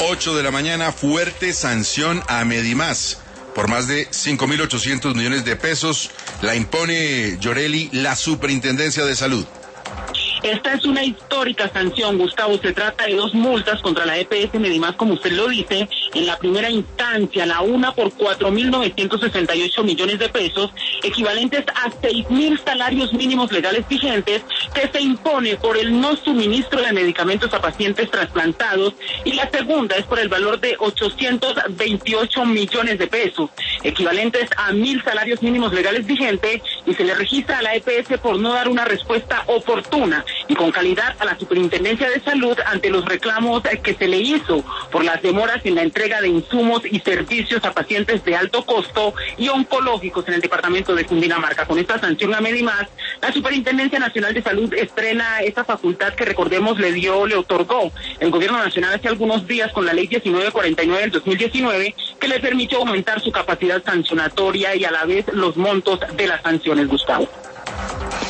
8 de la mañana, fuerte sanción a Medimás por más de 5.800 millones de pesos. La impone Llorelli, la Superintendencia de Salud. Esta es una histórica sanción, Gustavo. Se trata de 2 multas contra la EPS Medimás, como usted lo dice. En la primera instancia, la una por 4.968 millones de pesos, equivalentes a 6.000 salarios mínimos legales vigentes, que se impone por el no suministro de medicamentos a pacientes trasplantados. Y la segunda es por el valor de 828 millones de pesos, equivalentes a 1.000 salarios mínimos legales vigentes, y se le registra a la EPS por no dar una respuesta oportuna y con calidad a la Superintendencia de Salud ante los reclamos que se le hizo por las demoras en la entrega de insumos y servicios a pacientes de alto costo y oncológicos en el departamento de Cundinamarca. Con esta sanción a Medimás, la Superintendencia Nacional de Salud estrena esa facultad que, recordemos, le otorgó el Gobierno Nacional hace algunos días con la Ley 1949 del 2019, que le permitió aumentar su capacidad sancionatoria y a la vez los montos de las sanciones, Gustavo.